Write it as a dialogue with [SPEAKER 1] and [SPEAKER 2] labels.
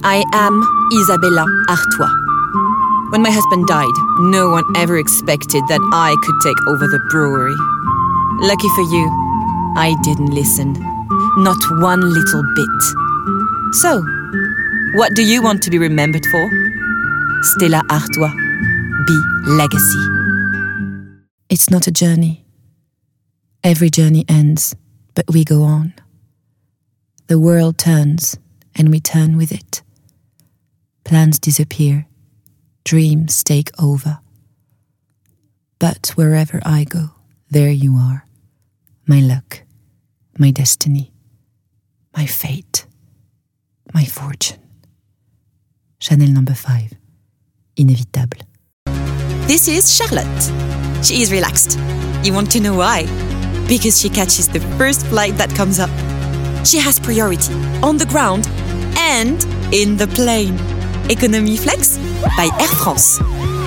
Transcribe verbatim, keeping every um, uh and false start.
[SPEAKER 1] I am Isabella Artois. When my husband died, no one ever expected that I could take over the brewery. Lucky for you, I didn't listen. Not one little bit. So, what do you want to be remembered for? Stella Artois, be legacy. It's not a journey. Every journey ends, but we go on. The world turns, and we turn with it. Plans disappear. Dreams take over. But wherever I go, there you are. My luck, my destiny, my fate, my fortune. Chanel number five. Inévitable. This is Charlotte. She is relaxed. You want to know why? Because she catches the first flight that comes up. She has priority on the ground and in the plane. Economy Flex by Air France.